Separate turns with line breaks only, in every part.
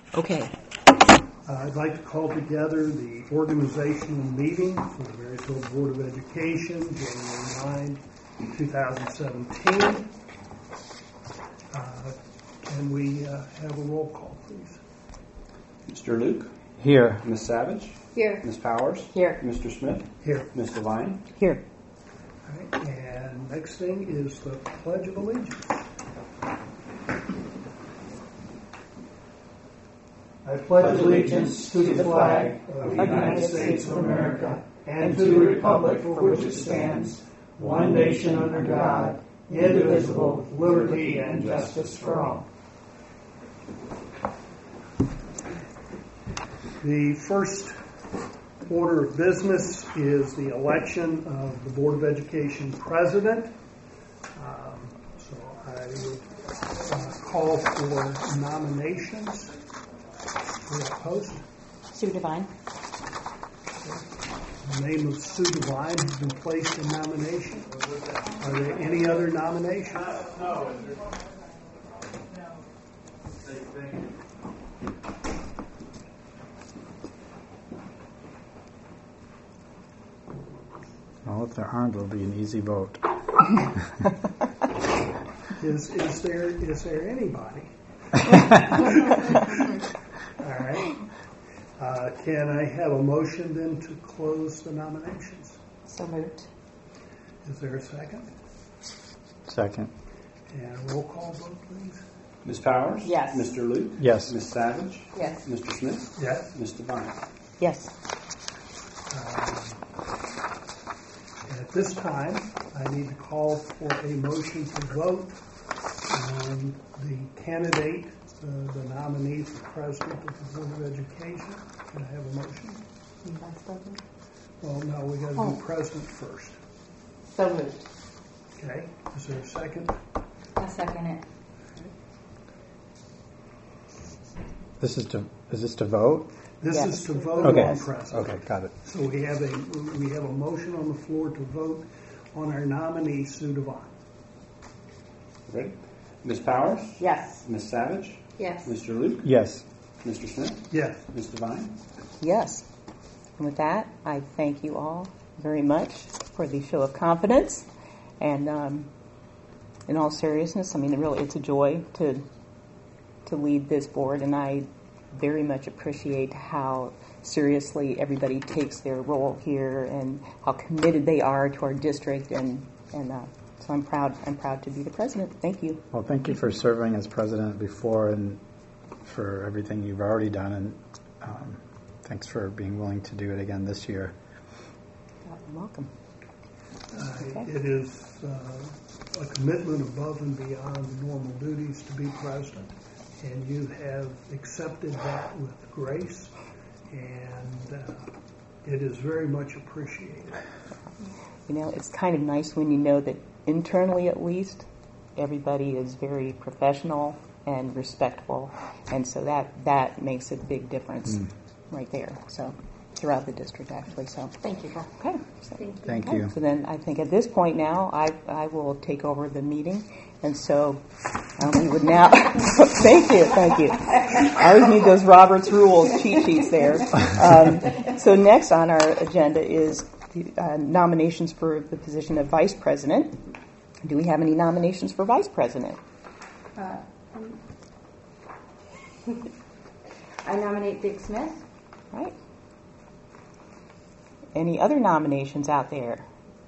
Okay.
I'd like to call together the organizational meeting for the Marysville Board of Education, January 9, 2017. Can we have a roll call, please?
Mr. Luke?
Here.
Ms. Savage?
Here.
Ms. Powers?
Here.
Mr. Smith?
Here.
Ms. Devine?
Here.
All right. And next thing is the Pledge of Allegiance. I pledge allegiance to the flag of the United States of America and to the republic for which it stands, one nation under God, indivisible, with liberty and justice for all. The first order of business is the election of the Board of Education president. So I would call for nominations. We have a post.
Sue Devine.
The name of Sue Devine has been placed in nomination. Are there any other nominations? No.
Well, if there aren't, it'll be an easy vote.
Is there anybody? All right. Can I have a motion then to close the nominations?
So moved.
Is there a second?
Second.
And roll call vote, please.
Ms. Powers?
Yes.
Mr. Luke?
Yes.
Ms. Savage?
Yes.
Mr. Smith?
Yes.
Ms. Devine?
Yes.
And at this time, I need to call for a motion to vote on the candidate, the nominee for president of the Board of Education. Can I have a motion?
Vice President.
Well, no, we got to do president first.
So moved.
Okay. Is there a second?
I second it.
Is this to vote?
This
Yes.
is to vote
Okay.
on president.
Okay, got it.
So we have a motion on the floor to vote on our nominee, Sue Devine.
Ready? Ms. Powers?
Yes.
Ms. Savage?
Yes.
Mr. Luke?
Yes.
Mr. Smith?
Yes.
Ms. Devine?
Yes. And with that, I thank you all very much for the show of confidence. And in all seriousness, I mean, really, it's a joy to lead this board, and I very much appreciate how seriously everybody takes their role here and how committed they are to our district, and so I'm proud to be the president. Thank you.
Well, thank you for serving as president before and for everything you've already done, and thanks for being willing to do it again this year.
You're welcome.
It is a commitment above and beyond normal duties to be president, and you have accepted that with grace, and it is very much appreciated.
You know, it's kind of nice when you know that internally, at least, everybody is very professional and respectful, and so that makes a big difference right there. So throughout the district, actually. So
Thank you.
okay. So,
Thank
okay.
you.
So then I think at this point now, I will take over the meeting, and so we would now. Thank you. I always need those Robert's Rules cheat sheets there. So next on our agenda is the, nominations for the position of vice president. Do we have any nominations for vice president?
I nominate Dick Smith.
Right. Any other nominations out there?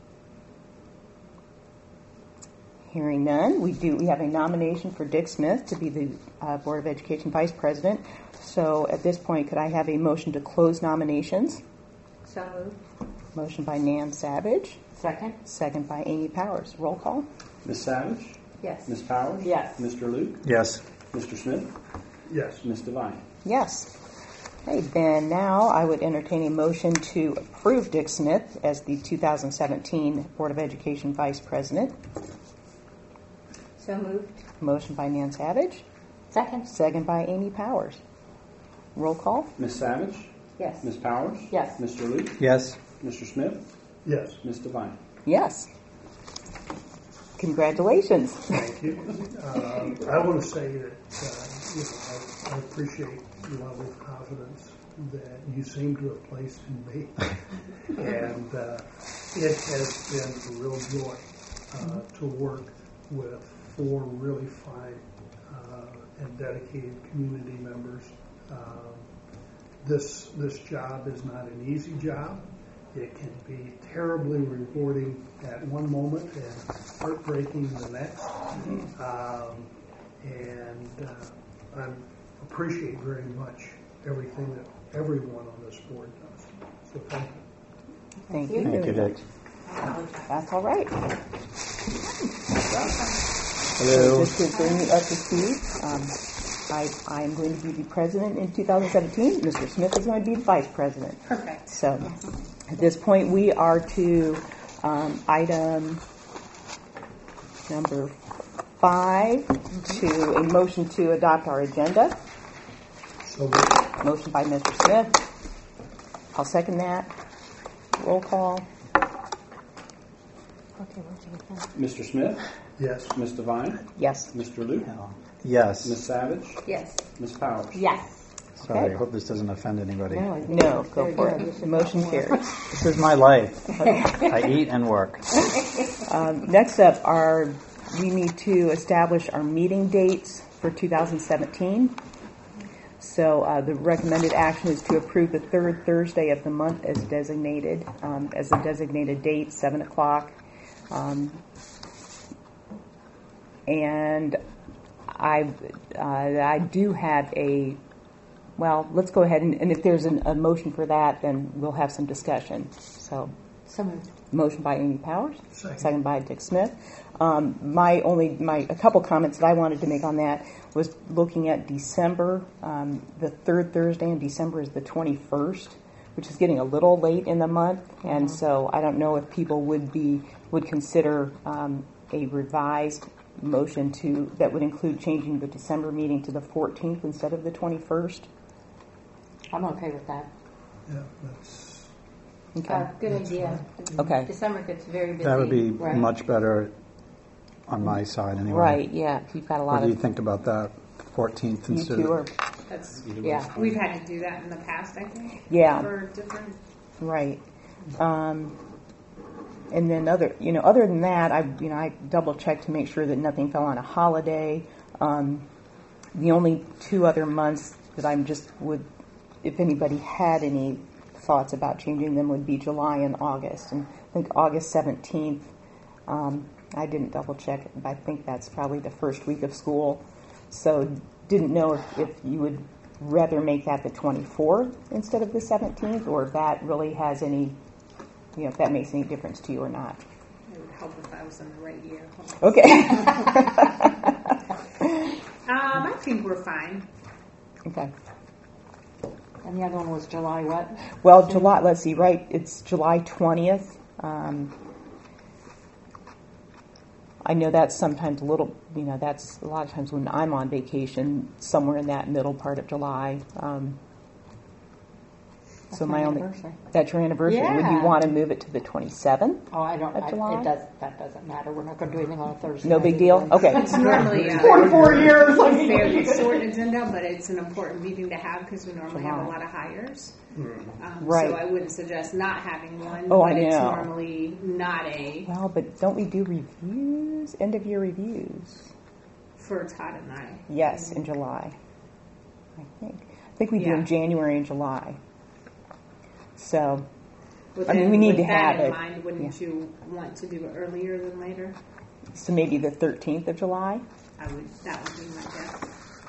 Hearing none, we have a nomination for Dick Smith to be the Board of Education Vice President. So at this point, could I have a motion to close nominations?
So moved.
Motion by Nan Savage,
Second.
second by Amy Powers. Roll call.
Ms. Savage?
Yes.
Ms. Powers?
Yes.
Mr. Luke?
Yes.
Mr. Smith?
Yes.
Ms. Devine?
Yes. Okay, then now I would entertain a motion to approve Dick Smith as the 2017 Board of Education Vice President.
So moved.
Motion by Nan Savage,
Second.
second by Amy Powers. Roll call.
Ms. Savage?
Yes.
Ms. Powers?
Yes.
Mr. Luke?
Yes.
Mr. Smith?
Yes.
Ms. Devine?
Yes. Congratulations.
Thank you. I want to say that I appreciate the level of confidence that you seem to have placed in me. And it has been a real joy to work with 4 really fine and dedicated community members. This job is not an easy job. It can be terribly rewarding at one moment and heartbreaking the next. I appreciate very much everything that everyone on this board does. So thank you.
Thank you.
Thank you, Dick.
That's all right.
Hello.
Just to bring you up to speed, I am going to be the president in 2017. Mr. Smith is going to be the vice president.
Perfect.
So at this point, we are to item number 5, to a motion to adopt our agenda.
So
Motion by Mr. Smith. I'll second that. Roll call.
Mr. Smith,
yes.
Ms. Devine,
Yes.
Mr. Luke,
Yes.
Ms. Savage,
Yes.
Ms. Powers.
Yes.
Sorry,
Okay.
I hope this doesn't offend anybody.
No, go for it. The motion carries.
This is my life. I eat and work.
Next up we need to establish our meeting dates for 2017. So the recommended action is to approve the 3rd Thursday of the month as designated, as a designated date, 7 o'clock. And I do have let's go ahead and if there's a motion for that, then we'll have some discussion. So motion by Amy Powers, second by Dick Smith. A couple comments that I wanted to make on that was looking at December. The 3rd Thursday in December is the 21st, which is getting a little late in the month, and so I don't know if people would consider a revised motion that would include changing the December meeting to the 14th instead of the 21st.
I'm okay with that.
Yeah, that's
Okay.
Good idea.
Okay.
December gets very busy.
That would be
Right.
much better on my side anyway.
Right. Yeah. You've got a lot
What do you
of
think about that? 14th
you
instead
two
of...
are
That's,
yeah.
we've had to do that in the past, I think.
Yeah.
For different.
Right. And then other than that, I double checked to make sure that nothing fell on a holiday. The only 2 other months that if anybody had any thoughts about changing them, would be July and August. And I think August 17th, I didn't double check it, but I think that's probably the first week of school. So didn't know if you would rather make that the 24th instead of the 17th, or if that really has any, if that makes any difference to you or not.
It would help if I was in the right year.
Okay.
I think we're fine.
Okay.
And the other one was July what?
Well, July, let's see, right, it's July 20th. I know that's sometimes a little, that's a lot of times when I'm on vacation, somewhere in that middle part of July. So my only,
Anniversary.
that's your anniversary. Would you
Yeah.
want to move it to the 27th?
Oh, I don't.
Of July?
That doesn't matter. We're not going to do anything on a Thursday.
No big deal? Okay.
It's normally a
44 years.
fairly short agenda, but it's an important meeting to have because we normally have a
July.
lot of hires.
Right.
So I wouldn't suggest not having one.
Oh, I
but it's
know.
normally not a
Well, but don't we do reviews, end of year reviews?
for Todd and I.
Yes, in July, I think. I think we do
Yeah.
in January and July. So,
But
I mean,
then
we need
with
to
that
have
in
it.
mind, wouldn't you want to do it earlier than later?
so maybe the 13th of July?
That would be my guess.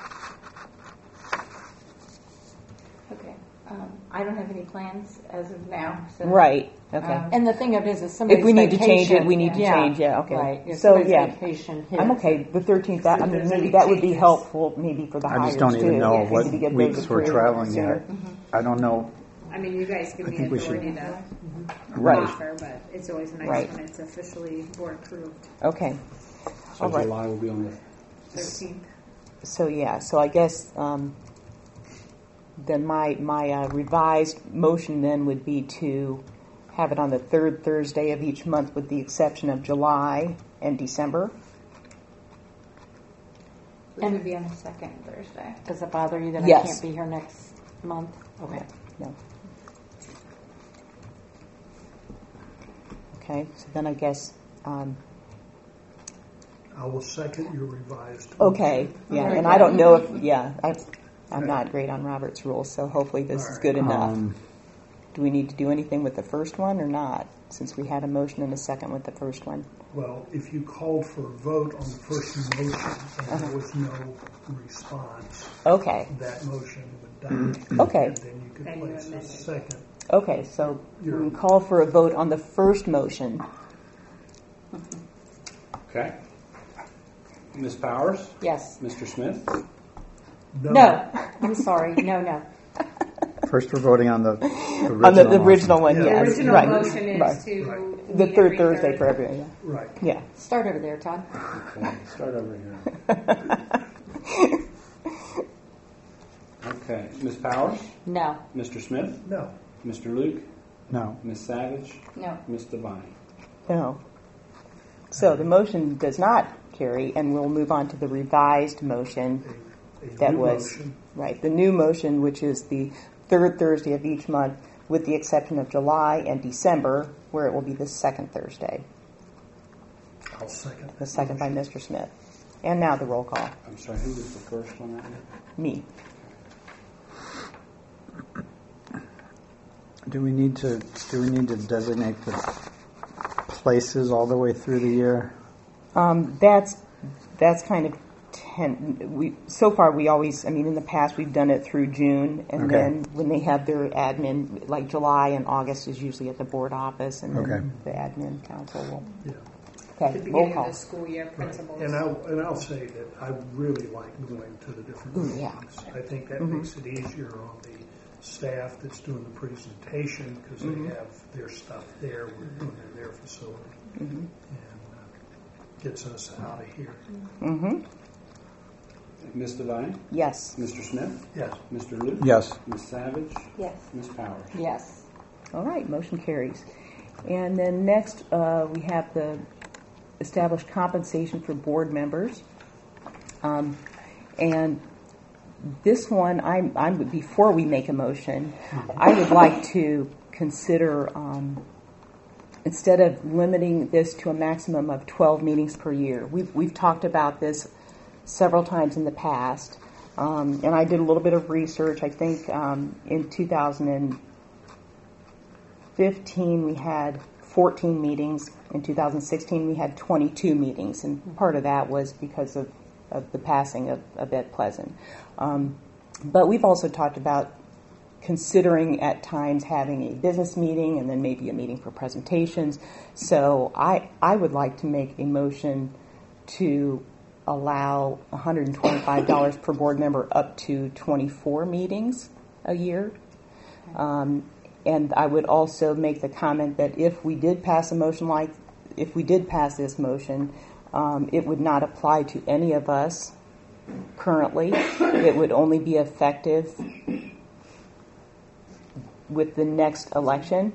Okay. I don't have any plans as of now. So,
Right. Okay.
And the thing of it is somebody's
If we need to change it,
vacation-
we need to change it. Okay.
Right. If
So,
somebody's
yeah.
vacation hits,
I'm okay. The 13th. That, I
If
mean,
there's
maybe
any
that would be
changes.
helpful. Maybe for the
I
hires
just don't even
too.
know
Yeah,
what
to get those
weeks we're
approved
traveling
sooner.
yet. I don't know.
I mean, you guys give
I
me
think we
authority
should-
to
Right.
offer, but it's always nice
Right.
when it's officially board approved.
Okay.
So
All right.
July will be on the
13th.
So yeah. So I guess then my revised motion then would be to have it on the 3rd Thursday of each month, with the exception of July and December.
It would be on the second Thursday.
Does it bother you that I
Yes.
can't be here next month? Okay.
No. Okay, so then I guess,
I will second your revised.
okay, yeah, and I don't know if, I'm not great on Robert's rules, so hopefully this is good enough. Do we need to do anything with the first one or not, since we had a motion and a second with the first one?
Well, if you called for a vote on the first motion and there was no response,
Okay,
that motion would die.
Okay.
And then you could
Then you
place a
amend it.
second.
okay, so we can call for a vote on the first motion.
Okay. Ms. Powers?
Yes.
Mr. Smith?
No. I'm sorry. No.
First, we're voting on the original.
On the original one,
Yeah.
The
yes,
original
right,
motion is
right.
to
Right.
The
meet
third
every
Thursday for everyone, yeah.
Right.
Yeah.
Start over there, Todd.
Okay, start over here. Okay. Ms. Powers?
No.
Mr. Smith?
No.
Mr. Luke?
No.
Ms. Savage?
No.
Ms. Devine?
No. So the motion does not carry, and we'll move on to the revised motion.
A
That
new
was,
motion.
right, the new motion, which is the third Thursday of each month, with the exception of July and December, where it will be the second Thursday.
I'll second.
The second by Mr. Smith. And now the roll call.
I'm sorry, who was the first one?
Me.
Do we need to designate the places all the way through the year?
That's kind of so far we always, in the past we've done it through June, and
Okay.
then when they have their admin, like July and August is usually at the board office, and then
Okay.
the admin council will.
Yeah.
Okay,
The
roll
beginning
call.
of the school year, principals.
And I'll say that I really like going to the different
Ooh, yeah.
meetings. I think that makes it easier on the staff that's doing the presentation because they have their stuff there. We're doing it in their facility. And gets us out of here.
Mm-hmm.
Ms. Devine?
Yes.
Mr. Smith?
Yes.
Mr. Luke?
Yes.
Ms. Savage?
Yes.
Ms. Powers?
Yes.
All right, motion carries. And then next, we have the established compensation for board members. And this one, I'm before we make a motion, I would like to consider, instead of limiting this to a maximum of 12 meetings per year, we've talked about this several times in the past. And I did a little bit of research. I think in 2015 we had 14 meetings. In 2016 we had 22 meetings, and part of that was because of the passing of Ed Pleasant. But we've also talked about considering at times having a business meeting and then maybe a meeting for presentations. So I would like to make a motion to allow $125 per board member up to 24 meetings a year. And I would also make the comment that if we did pass this motion, it would not apply to any of us currently. It would only be effective with the next election.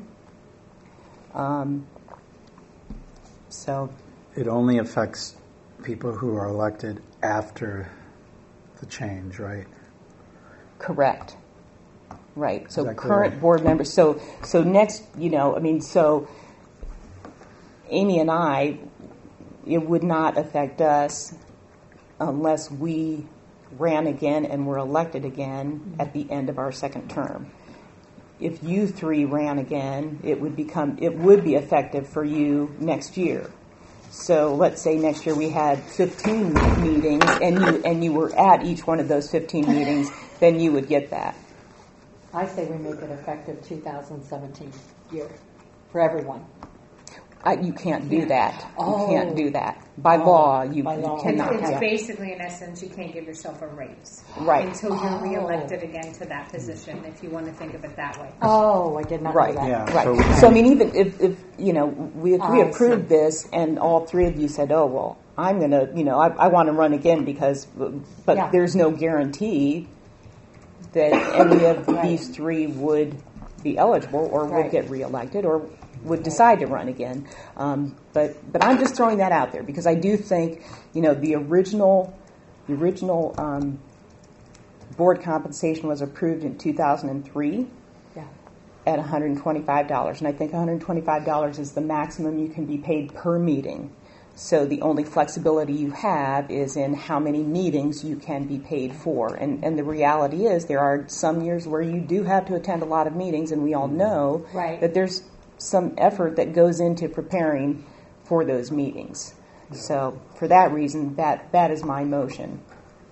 So
It only affects people who are elected after the change, right?
correct. Right. So
Exactly
current
right.
board members. So next, so Amy and I, it would not affect us unless we ran again and were elected again at the end of our second term. If you three ran again, it would be effective for you next year. So let's say next year we had 15 meetings and you were at each one of those 15 meetings, then you would get that.
I say we make it effective 2017 year for everyone.
You can't do that.
Oh.
You can't do that. By law, you
By law.
cannot.
It's
Yeah.
basically, in essence, you can't give yourself a raise.
Right.
Until you're reelected again to that position, if you want to think of it that way.
Oh, I did not
Right.
know that.
Yeah.
Right.
So-
So I mean, even if we
I
approved
see.
this and all three of you said, "Oh well, I'm gonna, I want to run again because," but
Yeah.
there's no guarantee that any of
Right.
these three would be eligible or would
Right.
get reelected or would decide to run again. But I'm just throwing that out there because I do think, the original The original board compensation was approved in 2003
Yeah.
at $125, and I think $125 is the maximum you can be paid per meeting. So the only flexibility you have is in how many meetings you can be paid for. And the reality is there are some years where you do have to attend a lot of meetings, and we all know
Right.
that there's some effort that goes into preparing for those meetings. So for that reason, that is my motion.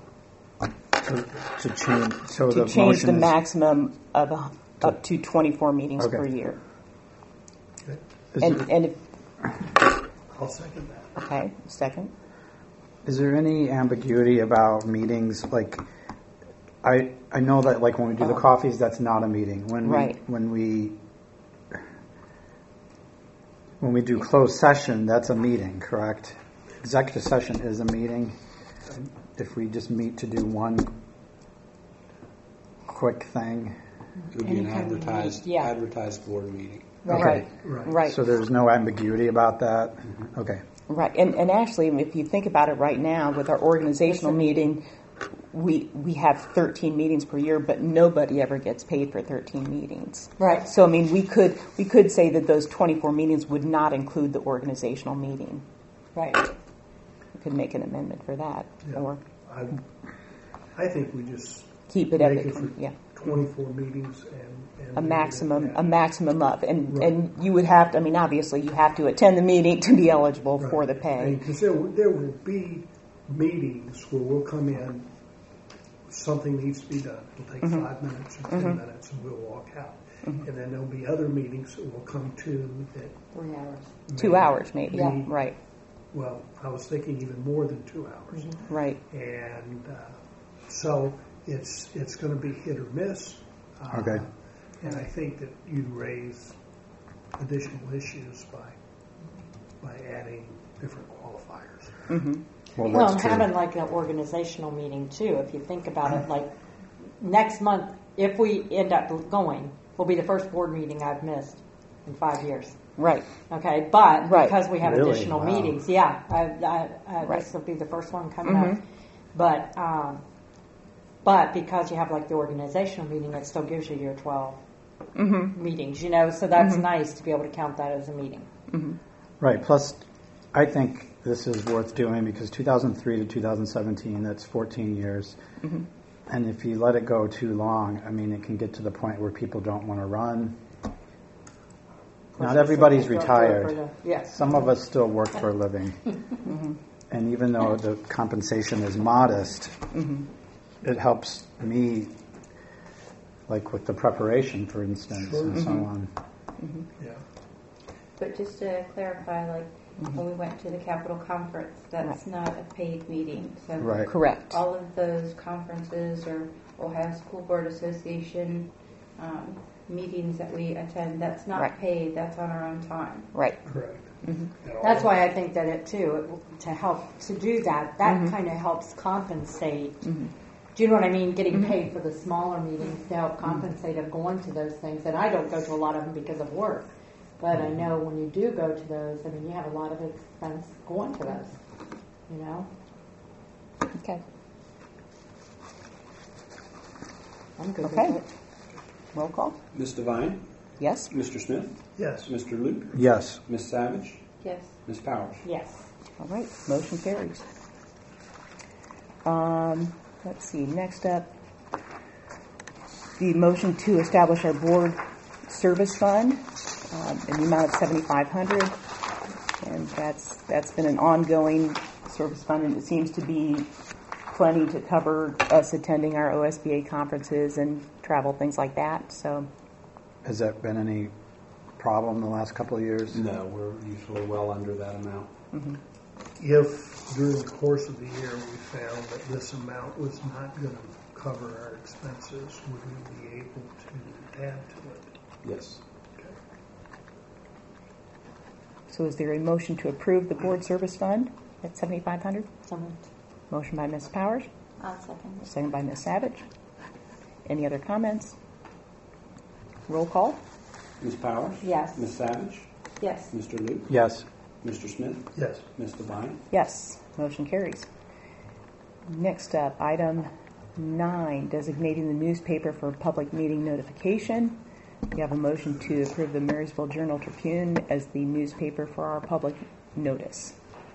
To change, so
To
the
change
motion
the
is,
maximum of up to 24 meetings
Okay.
per year.
Okay.
is
And,
there-
and if,
I'll second that.
okay, second.
Is there any ambiguity about meetings? Like, I know that like when we do the coffees, that's not a meeting.
Right.
When we do closed session, that's a meeting, correct? Executive session is a meeting. If we just meet to do one quick thing,
It would be an
Anytime we meet, yeah.
advertised board meeting.
Right.
Right.
Right.
so there's no ambiguity about that. Okay.
Right, and actually, if you think about it right now, with our organizational meeting, we have 13 meetings per year, but nobody ever gets paid for 13 meetings.
Right.
So, I mean, we could say that those 24 meetings would not include the organizational meeting.
Right.
We could make an amendment for that,
Yeah.
or
I think we just
keep it at
make it for
yeah,
24 meetings and
a maximum of, and
Right.
and you would have to. I mean, obviously, you have to attend the meeting to be eligible for the pay.
Because there will be meetings where we'll come in, something needs to be done. It'll take 5 minutes or 10 minutes, and we'll walk out. And then there'll be other meetings that we'll come to that
3 hours.
2 hours, maybe.
Yeah.
Right.
Well, I was thinking even more than 2 hours.
Right.
And so it's going to be hit or miss.
Okay.
And I think that you raise additional issues by adding different qualifiers.
Well,
Well,
that's
and
true.
having like an organizational meeting too, if you think about it, like next month, if we end up going, will be the first board meeting I've missed in 5 years.
Right.
Okay, but
Right.
because we have
Really?
additional
Wow.
meetings, yeah,
Right.
this will be the first one coming up. But because you have like the organizational meeting, it still gives you your 12 meetings, you know, so that's nice to be able to count that as a meeting.
Right. Plus, I think this is worth doing because 2003 to 2017, that's 14 years. And if you let it go too long, I mean, it can get to the point where people don't want to run. Not everybody's retired.
Yes.
Some of us still work for a living. And even though the compensation is modest, it helps me, like with the preparation, for instance,
Sure.
and so on.
Yeah.
But just to clarify, like when we went to the Capitol Conference, that's not a paid meeting. So
Right.
Correct.
all of those conferences or Ohio School Board Association meetings that we attend, that's not
Right.
paid. That's on our own time.
Right.
Correct. And all
That's
of-
why I think that it too, to help to do that, that kind of helps compensate. Do you know what I mean? Getting paid for the smaller meetings to help compensate of going to those things. And I don't go to a lot of them because of work. But I know when you do go to those, I mean, you have a lot of expense going to those, you know?
Okay.
I'm good
Okay.
with it.
Roll call.
Ms. Devine,
Yes.
Mr. Smith,
Yes.
Mr. Luke,
Yes.
Ms. Savage,
Yes.
Ms. Powers.
Yes.
All right. Motion carries. Let's see. Next up, the motion to establish our board service fund in the amount of $7,500, and that's been an ongoing service fund, and it seems to be plenty to cover us attending our OSBA conferences and travel, things like that. So,
Has that been any problem the last couple of years?
No, we're usually well under that amount.
If during the course of the year we found that this amount was not going to cover our expenses, would we be able to add to it?
Yes.
Okay.
so is there a motion to approve the board service fund at $7,500?
Someone.
Motion by Ms. Powers,
I'll second it.
second by Ms. Savage. Any other comments? Roll call.
Ms. Powers?
Yes.
Ms. Savage?
Yes.
Mr. Luke?
Yes.
Mr. Smith?
Yes.
Ms. Devine?
Yes, motion carries. Next up, item 9, designating the newspaper for public meeting notification. We have a motion to approve the Marysville Journal-Tribune as the newspaper for our public notice.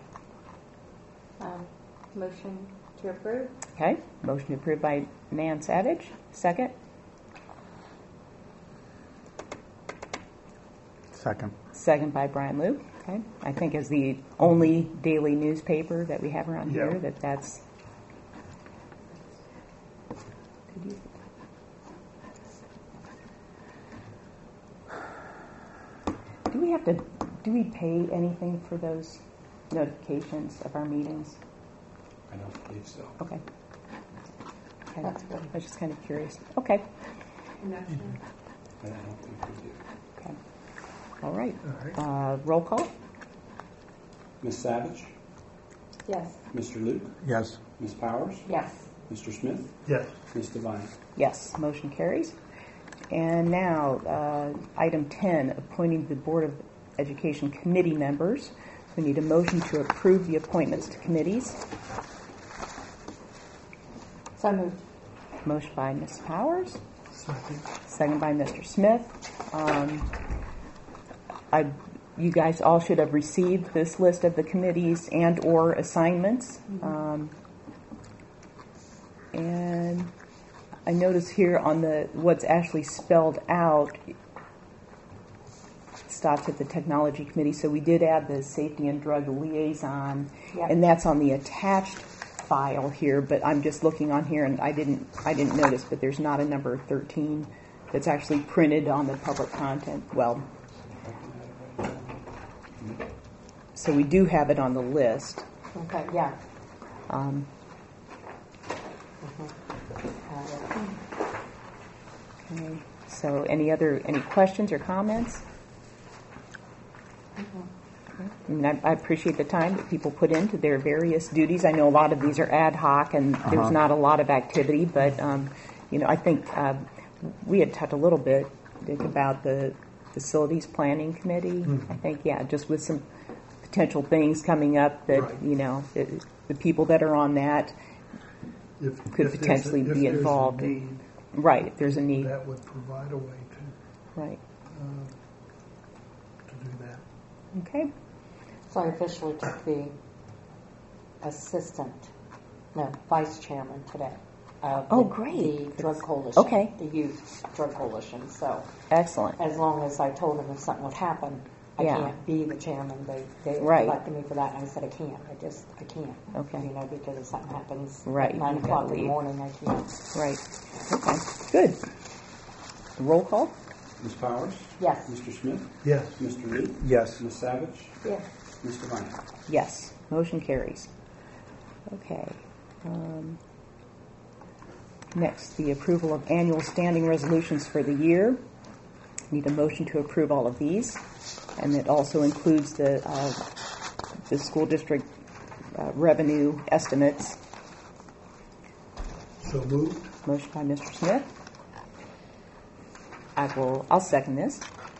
Motion to approve?
Okay, motion approved by Nan Savage. Second?
Second.
Second by Brian Liu. Okay, I think as the only daily newspaper that we have around here,
Yeah.
that's. Do we pay anything for those notifications of our meetings?
I don't believe so.
Okay. Okay.
That's good.
I was just kind of curious. Okay.
I'm not sure.
I don't think we do.
Okay. All right.
All right.
Roll call?
Ms. Savage?
Yes.
Mr. Luke?
Yes.
Ms. Powers?
Yes.
Mr. Smith?
Yes.
Ms. Devine?
Yes, motion carries. And now, item 10, appointing the Board of Education committee members. We need a motion to approve the appointments to committees.
So moved.
Motion by Ms. Powers,
Second.
second by Mr. Smith. You guys all should have received this list of the committees and or assignments. And I notice here on the what's actually spelled out, it stops at the technology committee. So we did add the safety and drug liaison,
Yep.
and that's on the attached file here. But I'm just looking on here, and I didn't notice, but there's not a number 13 that's actually printed on the public content. Well, so we do have it on the list.
Okay, yeah.
Okay. So any questions or comments? I mean, I appreciate the time that people put into their various duties. I know a lot of these are ad hoc, and there's not a lot of activity. But I think we had talked a little bit about the facilities planning committee. I think, just with some potential things coming up that
Right.
the people that are on that
If
could
there's
potentially
if
be
there's a
involved.
need,
Right, if there's a need.
that would provide a way
Right.
to do that.
Okay.
So I officially took the vice chairman today. Of
Oh,
the-
great.
The drug coalition.
Okay.
The youth drug coalition. So
Excellent.
as long as I told them if something would happen, I
Yeah.
can't be the chairman. They
Right.
elected me for that, and I said I can't. I can't.
Okay.
Because if something happens
Right,
at 9
you gotta
o'clock in the
leave.
morning, I can't.
Right. Okay. Good. Roll call?
Ms. Powers?
Yes.
Mr. Smith?
Yes.
Mr. Luke?
Yes.
Ms. Savage?
Yes.
Ms. Devine?
Yes. Motion carries. Okay. Next, the approval of annual standing resolutions for the year. Need a motion to approve all of these, and it also includes the school district revenue estimates.
So moved.
Motion by Mr. Smith. I'll second this.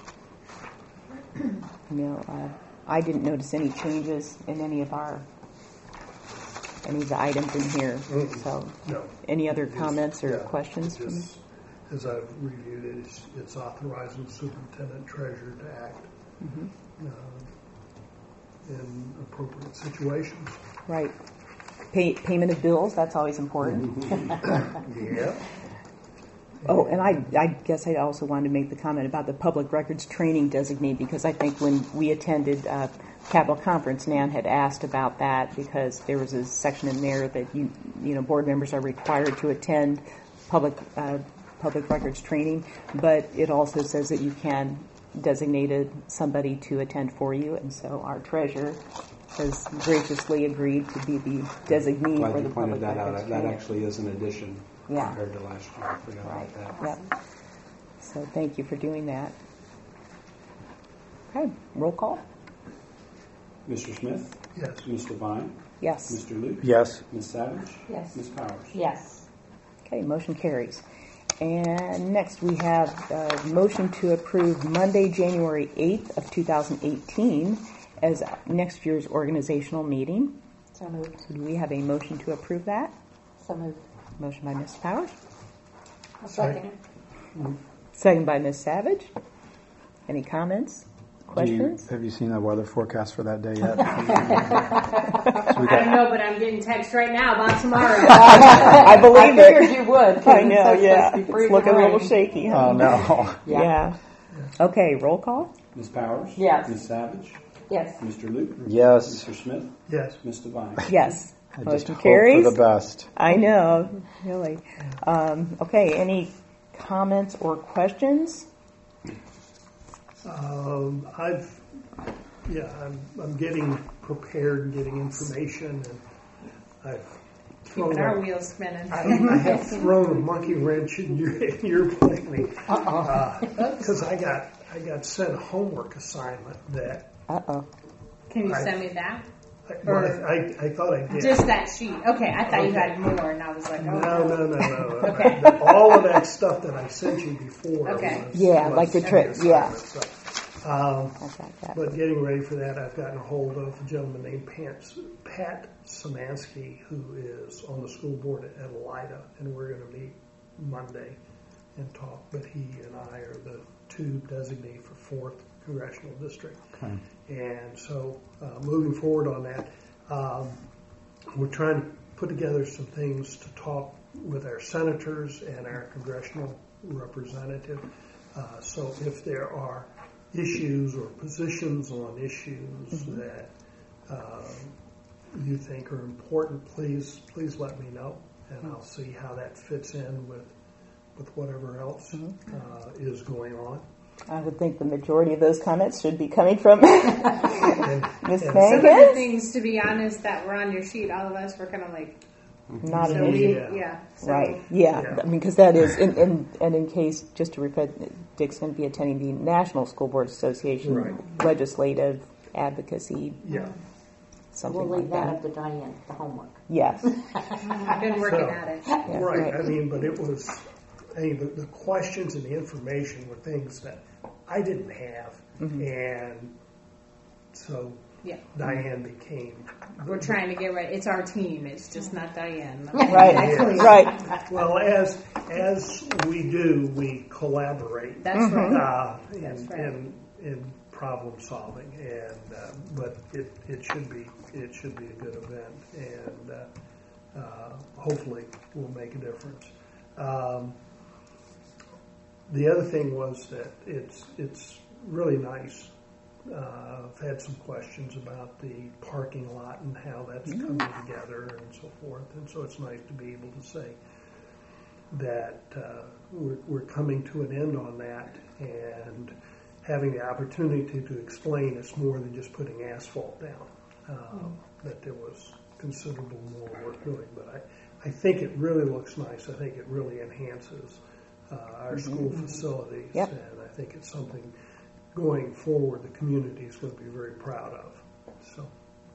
I didn't notice any changes in any of the items in here. So,
No.
any other comments or
Yeah,
questions from me?
just, as I've reviewed it, it's authorizing the superintendent treasurer to act in appropriate situations.
Right. Payment of bills, that's always important.
Yeah.
Oh, and I guess I also wanted to make the comment about the public records training designee, because I think when we attended Capitol Conference, Nan had asked about that, because there was a section in there that board members are required to attend public records training, but it also says that you can designate somebody to attend for you, and so our treasurer has graciously agreed to be the designee
Glad
for
you
the
pointed
public
that
records
out. That
training.
actually is an addition
Yeah.
compared to last year. I forgot
Right.
about that.
Yep. So thank you for doing that. Okay, roll call?
Mr. Smith?
Yes.
Ms. Devine?
Yes.
Mr. Luke?
Yes.
Ms. Savage?
Yes.
Ms. Powers?
Yes.
Okay, motion carries. And next we have a motion to approve Monday, January 8th of 2018 as next year's organizational meeting.
So moved.
So do we have a motion to approve that?
So moved.
Motion by Ms. Powers,
I'll second it.
second by Ms. Savage. Any comments, questions?
Have you seen the weather forecast for that day yet?
I don't know, but I'm getting text right now about tomorrow.
I believe
I figured
it.
you would. 'cause
I
it
know,
says
yeah.
supposed to be
It's
freezing
looking a little
rain.
shaky, huh?
Oh, no.
Yeah. Okay, roll call?
Ms. Powers?
Yes.
Ms. Savage?
Yes.
Mr. Luke?
Yes.
Mr. Smith?
Yes.
Ms. Devine?
Yes.
I just
Motion
hope
carries.
for the best.
I know, really. Okay, any comments or questions?
I'm getting prepared and getting information, and I've
Keeping our wheels spinning.
I have thrown a monkey wrench in your planning because I got sent a homework assignment that
Uh-oh.
Can you send me that?
I thought I did.
Just that sheet. Okay, I thought you had more, and I was like, oh.
No.
Okay.
All of that stuff that I sent you before.
Okay.
Yeah, like the trip, yeah.
So,
I got that.
but getting ready for that, I've gotten a hold of a gentleman named Pat Szymanski, who is on the school board at Elida, and we're going to meet Monday and talk. But he and I are the two designee for 4th Congressional District.
Okay.
And so moving forward on that, we're trying to put together some things to talk with our senators and our congressional representative. So if there are issues or positions on issues that you think are important, please let me know, and I'll see how that fits in with whatever else is going on.
I would think the majority of those comments should be coming from Ms.
And
Some of the
Mangus.
things, to be honest, that were on your sheet, all of us were kind of like,
Not
so
an
we,
issue.
Yeah.
So,
Right. Yeah.
Yeah.
I mean, because that is, and in case, just to repeat, Dick's going to be attending the National School Board Association
Right.
legislative advocacy,
Yeah.
something
We'll leave
like
that
that.
up to Diane, the homework.
Yes.
I've been working
So-
at it.
Yeah,
Right. I mean, but it was, the questions and the information were things that I didn't have, and so
Yeah.
Diane became.
We're trying to get right. It's our team. It's just not Diane.
Right. Right.
Well, as we do, we collaborate
That's right.
in,
right.
in problem solving, and but it should be a good event, and hopefully will make a difference. The other thing was that it's really nice. I've had some questions about the parking lot and how that's coming together and so forth, and so it's nice to be able to say that we're coming to an end on that, and having the opportunity to explain it's more than just putting asphalt down, that there was considerable more work doing. But I think it really looks nice. I think it really enhances our school facilities,
Yep.
and I think it's something going forward the community is going to be very proud of. So,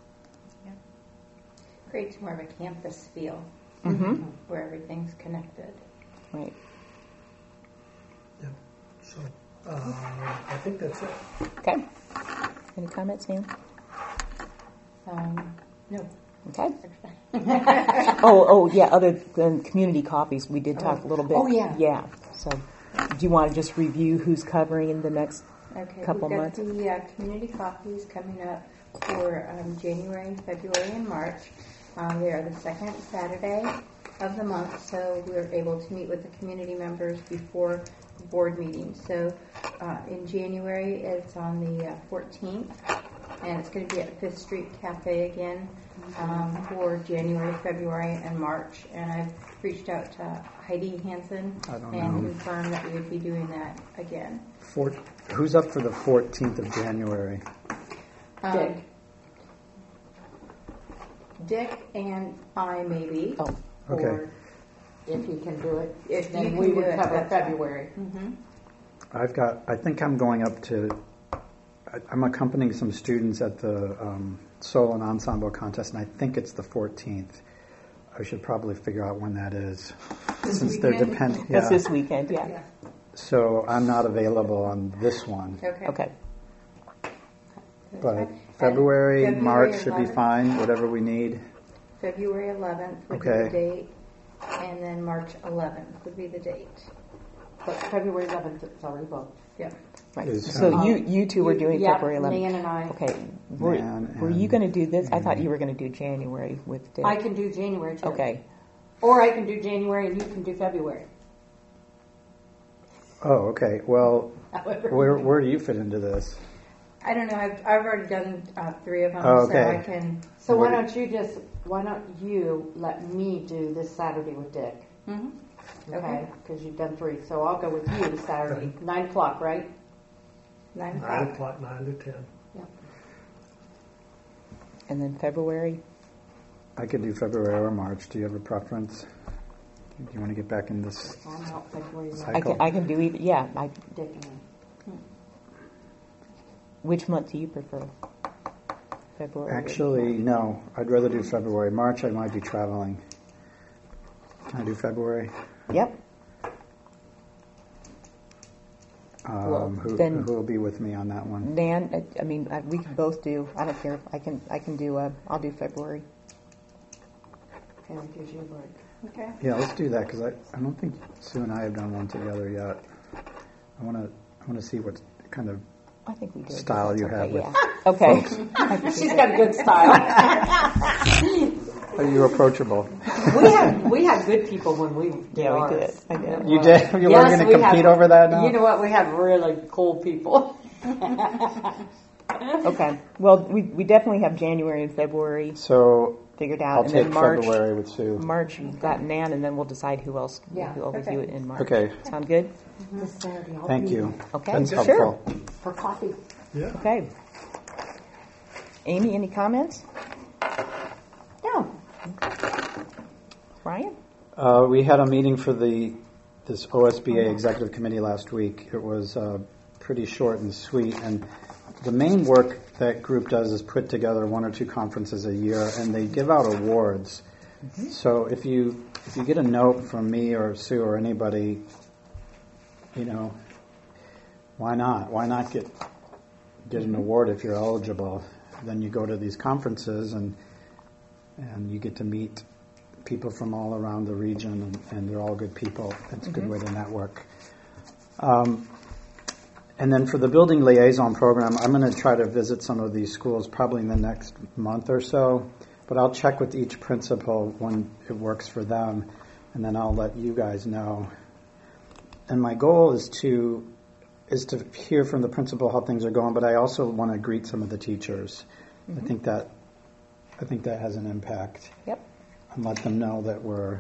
Creates more of a campus feel where everything's connected.
Right.
yeah. So I think that's it.
Okay. Any comments, Sam?
No.
Okay. Oh, yeah. Other than community coffees, we did talk a little bit.
Oh, yeah.
Yeah. So, do you want to just review who's covering in the next
Okay,
couple
we've got
months?
the community coffees coming up for January, February, and March. They are the second Saturday of the month, so we're able to meet with the community members before the board meeting. So in January, it's on the 14th, and it's going to be at Fifth Street Cafe again for January, February, and March. And I've reached out to Heidi Hansen and confirmed that we would be doing that again.
Who's up for the 14th of January?
Dick and I, maybe.
Oh,
okay.
Or
If you can do it,
if
then
you
we
can
would
do it,
cover
that's fine.
February.
I think I'm going up to, I'm accompanying some students at the solo and ensemble contest, and I think it's the 14th. I should probably figure out when that is, since they're dependent.
That's this weekend, yeah.
So I'm not available on this one,
Okay.
but February, March should be
11th.
fine. Whatever we need.
February 11th would be
Okay.
the date, and then March 11th would be the date.
But February 11th is already booked.
Yep.
Right.
Is,
So you two were doing
Yeah,
February 11th.
Nan and I.
Okay. Were you
and-
going to do this? I thought you were going to do January with Dick.
I can do January too.
Okay.
Or I can do January and you can do February.
Oh, okay. Well,
However.
where do you fit into this?
I don't know. I've already done 3 of them,
Oh,
so
okay.
I can.
So why don't you let me do this Saturday with Dick?
Mm-hmm.
Okay, because you've done 3. So I'll go with you Saturday, 9 o'clock, right?
9
9
o'clock.
o'clock, 9 to 10.
And then February?
I could do February or March. Do you have a preference? Do you want to get back in this?
I'm out February 9th.
Cycle.
I can do either. Yeah.
Dick and I.
Which month do you prefer? February? or
Actually, no. I'd rather do February. March, I might be traveling. Can I do February?
March? Yep. Well,
Who
then-
will be with me on that one?
Dan, I mean, we can both do. I don't care. I can do. I'll do February.
Okay, that gives you a break.
Okay.
Yeah, let's do that because I don't think Sue and I have done one together yet. I want to see what kind of
I think we did.
Style
That's
you
okay,
have with
yeah. Okay.
She's got good style.
are you approachable?
we had good people when we did
Yeah, we
ours.
did. I did.
You did. You were going to compete over that now.
You know what? We had really cool people.
Okay. Well, we definitely have January and February
So
figured out,
I'll
and
take
then March.
February with Sue.
March, we've got Nan, and then we'll decide who else
Yeah,
who will
okay.
do it in March.
Okay.
Sound good?
This Saturday, I'll
Thank
be
you.
Okay.
That's
Sure.
helpful.
for coffee.
Yeah.
Okay. Amy, any comments?
No.
Ryan?
We had a meeting for this OSBA Executive Committee last week. It was pretty short and sweet, and the main work that group does is put together 1 or 2 conferences a year, and they give out awards. Mm-hmm. So if you get a note from me or Sue or anybody, why not? Why not get an award if you're eligible? Then you go to these conferences and you get to meet people from all around the region, and they're all good people. It's a good way to network. And then for the building liaison program, I'm going to try to visit some of these schools probably in the next month or so, but I'll check with each principal when it works for them, and then I'll let you guys know. And my goal is to hear from the principal how things are going, but I also want to greet some of the teachers. Mm-hmm. I think that has an impact.
Yep.
And let them know that we're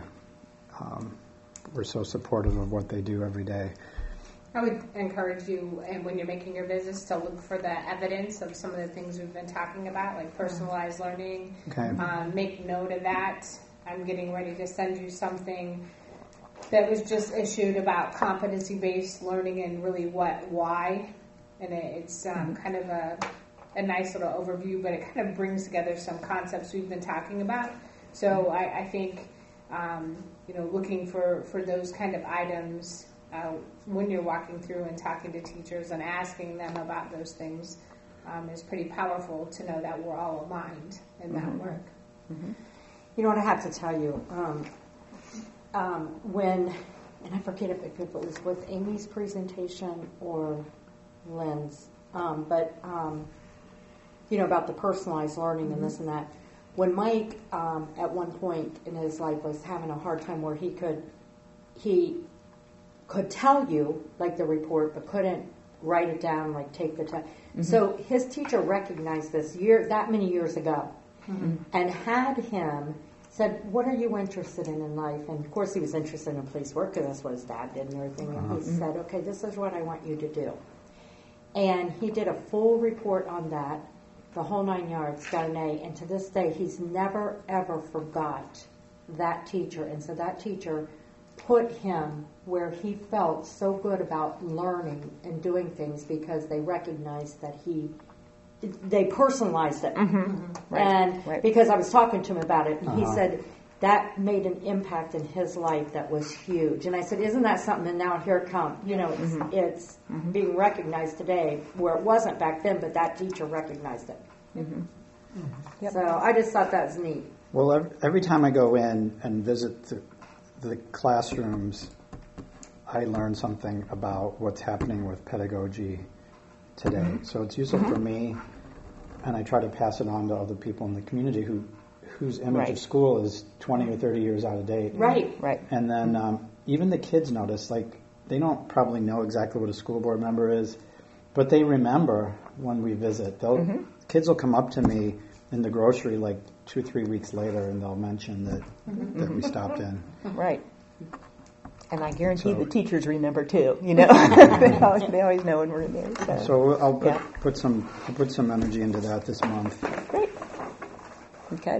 so supportive of what they do every day.
I would encourage you, and when you're making your visits, to look for the evidence of some of the things we've been talking about, like personalized learning.
Okay.
Make note of that. I'm getting ready to send you something that was just issued about competency-based learning and really why. And it's kind of a nice little overview, but it kind of brings together some concepts we've been talking about. So I think, looking for those kind of items when you're walking through and talking to teachers and asking them about those things is pretty powerful to know that we're all aligned in that work.
Mm-hmm.
You know what I have to tell you? When, and I forget if it was with Amy's presentation or Lynn's, but about the personalized learning and this and that. When Mike, at one point in his life, was having a hard time where he could tell you, like the report, but couldn't write it down, like take the time. Mm-hmm. So his teacher recognized this that many years ago, and had him said, "What are you interested in life?" And of course, he was interested in police work because that's what his dad did and everything. And he said, "Okay, this is what I want you to do." And he did a full report on that, the whole 9 yards, got an A. And to this day, he's never ever forgot that teacher. And so that teacher put him where he felt so good about learning and doing things because they recognized that they personalized it.
Right.
And because I was talking to him about it, and he said that made an impact in his life that was huge. And I said, isn't that something? And now here it comes. It's being recognized today where it wasn't back then, but that teacher recognized it.
Yep.
So I just thought that was neat.
Well, every time I go in and visit the classrooms, I learned something about what's happening with pedagogy today. So it's useful for me, and I try to pass it on to other people in the community whose image
Right.
of school is 20 or 30 years out of date.
Right.
Right.
And then even the kids notice, like, they don't probably know exactly what a school board member is, but they remember when we visit. Kids will come up to me in the grocery like 2-3 weeks later, and they'll mention that we stopped in.
Right. And I guarantee
So-
the teachers remember too. You know, they always know when we're in there.
So I'll
Yeah.
put some energy into that this month.
Great. Okay.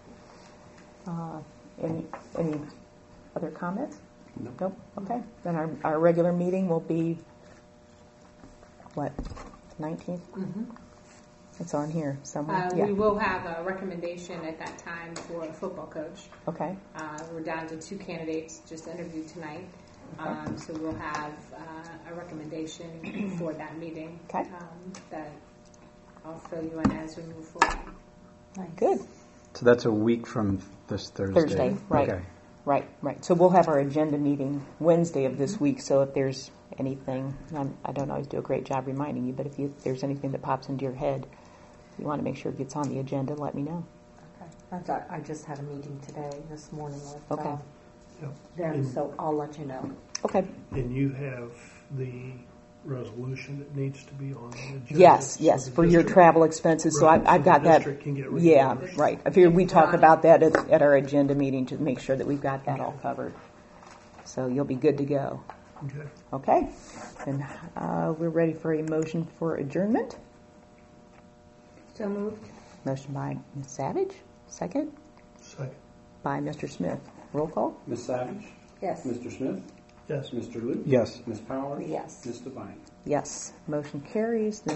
Any other comments? Nope. Okay. Then our regular meeting will be what, 19th? It's on here somewhere.
We will have a recommendation at that time for a football coach.
Okay.
We're down to 2 candidates just interviewed tonight. So we'll have a recommendation for that meeting
Okay.
that I'll fill you in as we move forward.
Good.
So that's a week from this Thursday.
Thursday, right.
Okay.
Right. So we'll have our agenda meeting Wednesday of this week. So if there's anything, I don't always do a great job reminding you, but if there's anything that pops into your head, you want to make sure it gets on the agenda, let me know.
Okay. I just had a meeting today, this morning with
Okay.
them,
And-
so I'll let you know.
Okay.
And you have the resolution that needs to be on the agenda?
Yes,
so the
for your
district-
travel expenses. So
Right,
I've
so
got
the
that.
district can get
Yeah,
reimbursed.
right. I figured we talk about that at our agenda meeting to make sure that we've got that all covered. So you'll be good to go.
Okay.
Okay. And we're ready for a motion for adjournment.
So moved.
Motion by Ms. Savage. Second
Second.
by Mr. Smith. Roll call.
Ms. Savage?
Yes.
Mr. Smith?
Yes.
Mr. Luke?
Yes.
Ms. Powers?
Yes.
Ms. Devine?
Yes. Motion carries.